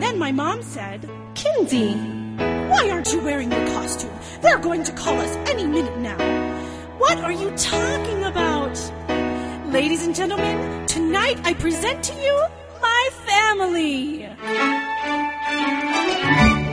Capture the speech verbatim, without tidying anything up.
then my mom said, Kinsey, why aren't you wearing your costume? They're going to call us any minute now. What are you talking about? Ladies and gentlemen, tonight I present to you my family.